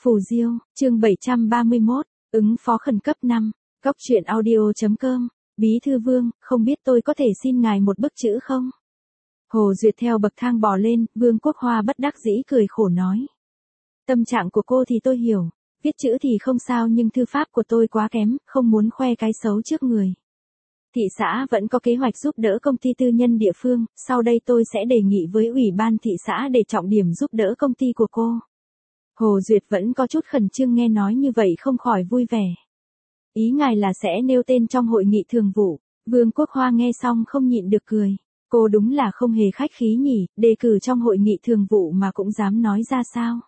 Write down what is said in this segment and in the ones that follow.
Phù Diêu, chương 731, ứng phó khẩn cấp 5, Cóc truyện audio.com, Bí thư Vương, không biết tôi có thể xin ngài một bức chữ không? Hồ Duyệt theo bậc thang bò lên, Vương Quốc Hoa bất đắc dĩ cười khổ nói. Tâm trạng của cô thì tôi hiểu, viết chữ thì không sao nhưng thư pháp của tôi quá kém, không muốn khoe cái xấu trước người. Thị xã vẫn có kế hoạch giúp đỡ công ty tư nhân địa phương, sau đây tôi sẽ đề nghị với ủy ban thị xã để trọng điểm giúp đỡ công ty của cô. Hồ Duyệt vẫn có chút khẩn trương nghe nói như vậy không khỏi vui vẻ. Ý ngài là sẽ nêu tên trong hội nghị thường vụ. Vương Quốc Hoa nghe xong không nhịn được cười. Cô đúng là không hề khách khí nhỉ, đề cử trong hội nghị thường vụ mà cũng dám nói ra sao.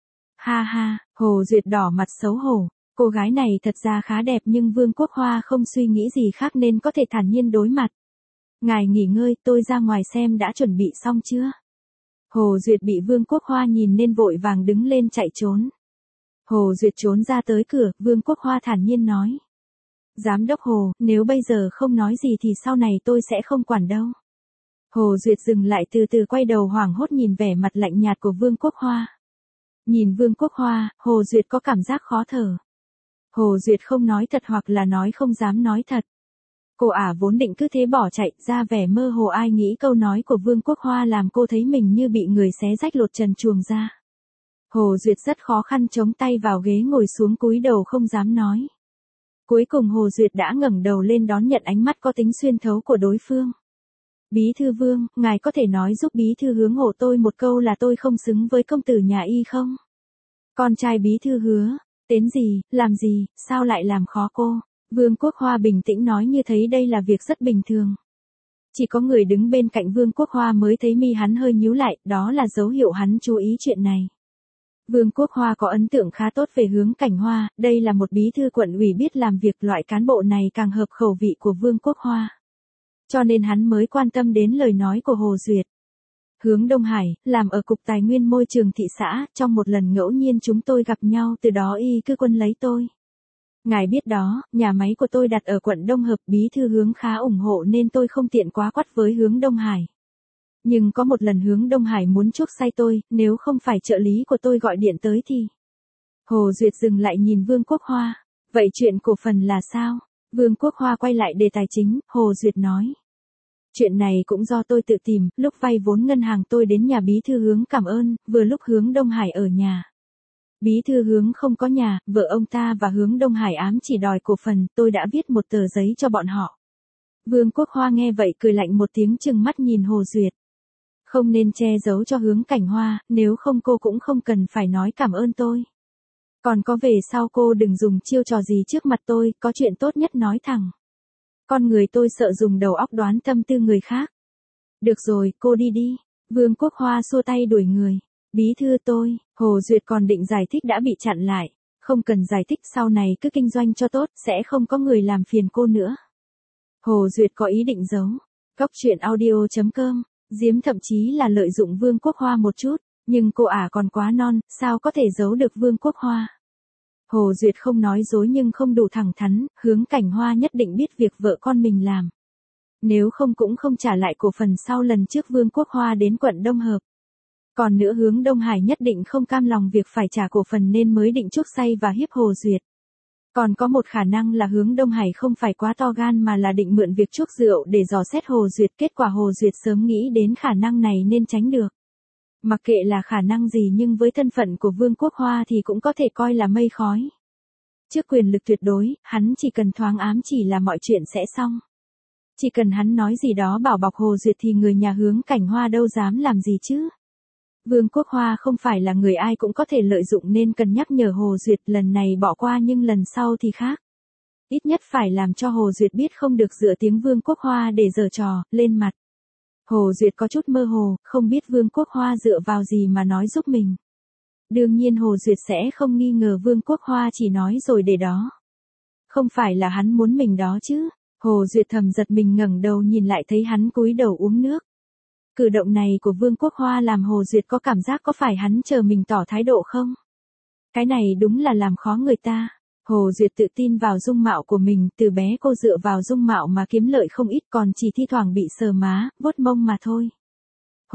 Ha ha, Hồ Duyệt đỏ mặt xấu hổ. Cô gái này thật ra khá đẹp nhưng Vương Quốc Hoa không suy nghĩ gì khác nên có thể thản nhiên đối mặt. Ngài nghỉ ngơi, tôi ra ngoài xem đã chuẩn bị xong chưa. Hồ Duyệt bị Vương Quốc Hoa nhìn nên vội vàng đứng lên chạy trốn. Hồ Duyệt trốn ra tới cửa, Vương Quốc Hoa thản nhiên nói. Giám đốc Hồ, nếu bây giờ không nói gì thì sau này tôi sẽ không quản đâu. Hồ Duyệt dừng lại từ từ quay đầu hoảng hốt nhìn vẻ mặt lạnh nhạt của Vương Quốc Hoa. Nhìn Vương Quốc Hoa, Hồ Duyệt có cảm giác khó thở. Hồ Duyệt không nói thật hoặc là nói không dám nói thật. Cô vốn định cứ thế bỏ chạy, ra vẻ mơ hồ ai nghĩ câu nói của Vương Quốc Hoa làm cô thấy mình như bị người xé rách lột trần truồng ra. Hồ Duyệt rất khó khăn chống tay vào ghế ngồi xuống cúi đầu không dám nói. Cuối cùng Hồ Duyệt đã ngẩng đầu lên đón nhận ánh mắt có tính xuyên thấu của đối phương. Bí thư Vương, ngài có thể nói giúp bí thư Hướng hộ tôi một câu là tôi không xứng với công tử nhà y không? Con trai bí thư Hứa, tên gì, làm gì, sao lại làm khó cô? Vương Quốc Hoa bình tĩnh nói như thấy đây là việc rất bình thường. Chỉ có người đứng bên cạnh Vương Quốc Hoa mới thấy mi hắn hơi nhíu lại, đó là dấu hiệu hắn chú ý chuyện này. Vương Quốc Hoa có ấn tượng khá tốt về Hướng Cảnh Hoa, đây là một bí thư quận ủy biết làm việc, loại cán bộ này càng hợp khẩu vị của Vương Quốc Hoa. Cho nên hắn mới quan tâm đến lời nói của Hồ Duyệt. Hướng Đông Hải, làm ở Cục Tài nguyên Môi trường thị xã, trong một lần ngẫu nhiên chúng tôi gặp nhau từ đó y cứ quân lấy tôi. Ngài biết đó, nhà máy của tôi đặt ở quận Đông Hợp, bí thư Hướng khá ủng hộ nên tôi không tiện quá quắt với Hướng Đông Hải. Nhưng có một lần Hướng Đông Hải muốn chuốc say tôi, nếu không phải trợ lý của tôi gọi điện tới thì... Hồ Duyệt dừng lại nhìn Vương Quốc Hoa. Vậy chuyện cổ phần là sao? Vương Quốc Hoa quay lại đề tài chính, Hồ Duyệt nói. Chuyện này cũng do tôi tự tìm, lúc vay vốn ngân hàng tôi đến nhà bí thư Hướng cảm ơn, vừa lúc Hướng Đông Hải ở nhà. Bí thư Hướng không có nhà, vợ ông ta và Hướng Đông Hải ám chỉ đòi cổ phần, tôi đã viết một tờ giấy cho bọn họ. Vương Quốc Hoa nghe vậy cười lạnh một tiếng trừng mắt nhìn Hồ Duyệt. Không nên che giấu cho Hướng Cảnh Hoa, nếu không cô cũng không cần phải nói cảm ơn tôi. Còn có về sau cô đừng dùng chiêu trò gì trước mặt tôi, có chuyện tốt nhất nói thẳng. Con người tôi sợ dùng đầu óc đoán tâm tư người khác. Được rồi, cô đi đi. Vương Quốc Hoa xua tay đuổi người. Bí thư tôi, Hồ Duyệt còn định giải thích đã bị chặn lại. Không cần giải thích, sau này cứ kinh doanh cho tốt, sẽ không có người làm phiền cô nữa. Hồ Duyệt có ý định giấu. Cóc truyện audio.com, Diếm thậm chí là lợi dụng Vương Quốc Hoa một chút, nhưng cô còn quá non, sao có thể giấu được Vương Quốc Hoa. Hồ Duyệt không nói dối nhưng không đủ thẳng thắn, Hướng Cảnh Hoa nhất định biết việc vợ con mình làm. Nếu không cũng không trả lại cổ phần sau lần trước Vương Quốc Hoa đến quận Đông Hợp. Còn nữa Hướng Đông Hải nhất định không cam lòng việc phải trả cổ phần nên mới định chuốc say và hiếp Hồ Duyệt. Còn có một khả năng là Hướng Đông Hải không phải quá to gan mà là định mượn việc chuốc rượu để dò xét Hồ Duyệt, kết quả Hồ Duyệt sớm nghĩ đến khả năng này nên tránh được. Mặc kệ là khả năng gì nhưng với thân phận của Vương Quốc Hoa thì cũng có thể coi là mây khói. Trước quyền lực tuyệt đối, hắn chỉ cần thoáng ám chỉ là mọi chuyện sẽ xong. Chỉ cần hắn nói gì đó bảo bọc Hồ Duyệt thì người nhà Hướng Cảnh Hoa đâu dám làm gì chứ. Vương Quốc Hoa không phải là người ai cũng có thể lợi dụng nên cần nhắc nhở Hồ Duyệt, lần này bỏ qua nhưng lần sau thì khác. Ít nhất phải làm cho Hồ Duyệt biết không được dựa tiếng Vương Quốc Hoa để giở trò, lên mặt. Hồ Duyệt có chút mơ hồ, không biết Vương Quốc Hoa dựa vào gì mà nói giúp mình. Đương nhiên Hồ Duyệt sẽ không nghi ngờ Vương Quốc Hoa chỉ nói rồi để đó. Không phải là hắn muốn mình đó chứ. Hồ Duyệt thầm giật mình ngẩng đầu nhìn lại thấy hắn cúi đầu uống nước. Cử động này của Vương Quốc Hoa làm Hồ Duyệt có cảm giác có phải hắn chờ mình tỏ thái độ không? Cái này đúng là làm khó người ta. Hồ Duyệt tự tin vào dung mạo của mình, từ bé cô dựa vào dung mạo mà kiếm lợi không ít, còn chỉ thi thoảng bị sờ má, vuốt mông mà thôi.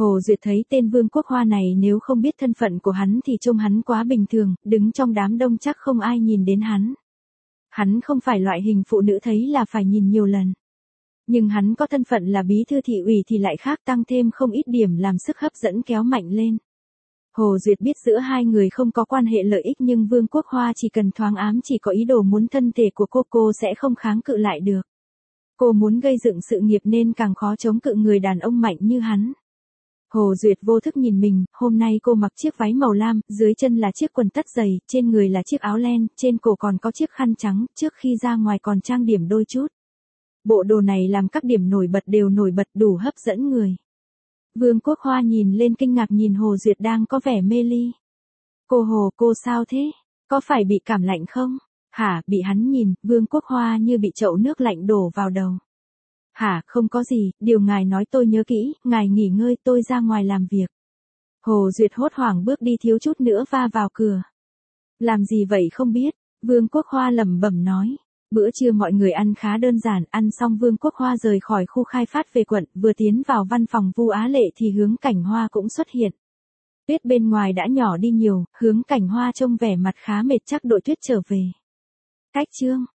Hồ Duyệt thấy tên Vương Quốc Hoa này nếu không biết thân phận của hắn thì trông hắn quá bình thường, đứng trong đám đông chắc không ai nhìn đến hắn. Hắn không phải loại hình phụ nữ thấy là phải nhìn nhiều lần. Nhưng hắn có thân phận là bí thư thị ủy thì lại khác, tăng thêm không ít điểm làm sức hấp dẫn kéo mạnh lên. Hồ Duyệt biết giữa hai người không có quan hệ lợi ích nhưng Vương Quốc Hoa chỉ cần thoáng ám chỉ có ý đồ muốn thân thể của cô sẽ không kháng cự lại được. Cô muốn gây dựng sự nghiệp nên càng khó chống cự người đàn ông mạnh như hắn. Hồ Duyệt vô thức nhìn mình, hôm nay cô mặc chiếc váy màu lam, dưới chân là chiếc quần tất dày, trên người là chiếc áo len, trên cổ còn có chiếc khăn trắng, trước khi ra ngoài còn trang điểm đôi chút. Bộ đồ này làm các điểm nổi bật đều nổi bật đủ hấp dẫn người. Vương Quốc Hoa nhìn lên kinh ngạc nhìn Hồ Duyệt đang có vẻ mê ly. Cô sao thế? Có phải bị cảm lạnh không? Hả, bị hắn nhìn, Vương Quốc Hoa như bị chậu nước lạnh đổ vào đầu. Hả, không có gì, điều ngài nói tôi nhớ kỹ, ngài nghỉ ngơi tôi ra ngoài làm việc. Hồ Duyệt hốt hoảng bước đi thiếu chút nữa va vào cửa. Làm gì vậy không biết, Vương Quốc Hoa lẩm bẩm nói. Bữa trưa mọi người ăn khá đơn giản, ăn xong Vương Quốc Hoa rời khỏi khu khai phát về quận, vừa tiến vào văn phòng Vu Á Lệ thì Hướng Cảnh Hoa cũng xuất hiện. Tuyết bên ngoài đã nhỏ đi nhiều, Hướng Cảnh Hoa trông vẻ mặt khá mệt chắc đội tuyết trở về. Cách chương